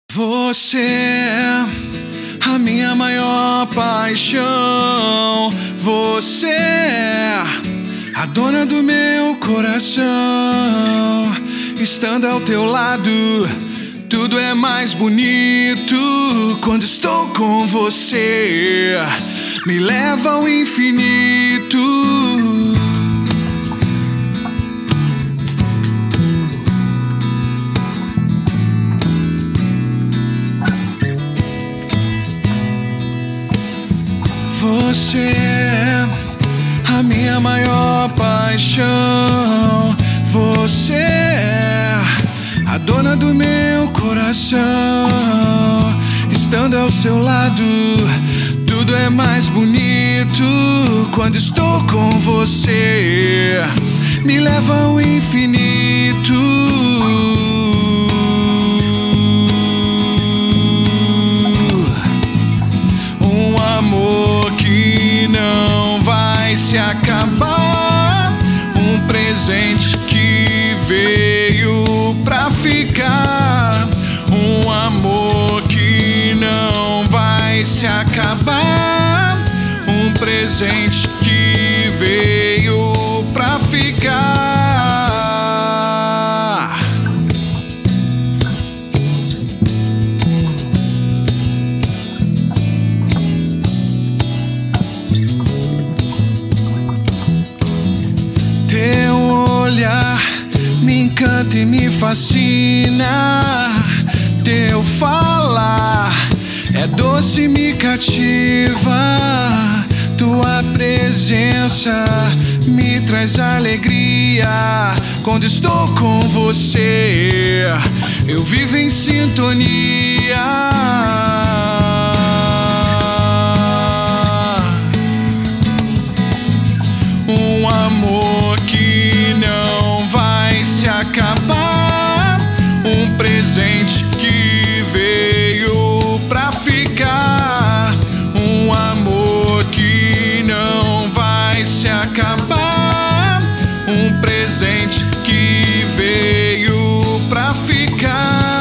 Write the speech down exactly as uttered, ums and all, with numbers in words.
Você é a minha maior paixão. Você é a dona do meu coração. Estando ao teu lado, tudo é mais bonito. Quando estou com você, me leva ao infinito. Você é a minha maior paixão. Você é a dona do meu coração. Estando ao seu lado, tudo é mais bonito. Quando estou com você, me leva ao infinito. Um amor que não vai se acabar, um presente que veio pra ficar. Um amor que não vai se acabar, um presente que veio pra ficar. Teu olhar me encanta e me fascina. Teu falar é doce e me cativa. Tua presença me traz alegria. Quando estou com você, eu vivo em sintonia. Um amor que não vai se acabar, um presente que veio pra ficar. Um amor que não vai se acabar, um presente que veio pra ficar.